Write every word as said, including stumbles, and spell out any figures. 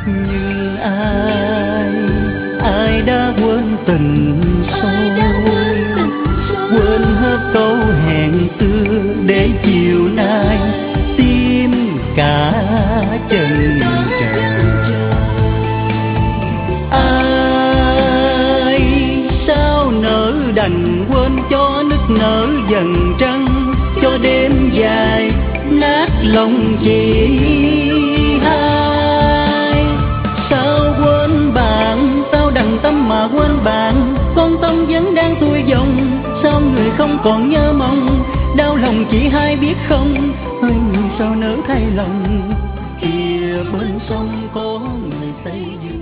như ai ai đã quên tình sâu, quên hết câu hẹn xưa để chiều nay tim cả chân trời. Ai sao nỡ đành quên cho nức nở dần trăng, cho đêm dài nát lòng chị hai. Sao quên bạn, sao đằng tâm mà quên bạn, con tâm vẫn đang xuôi dòng. Sao người không còn nhớ mong, đau lòng chỉ hai biết không. Ơi người sao nỡ thay lòng, kia bên sông có người xây dựng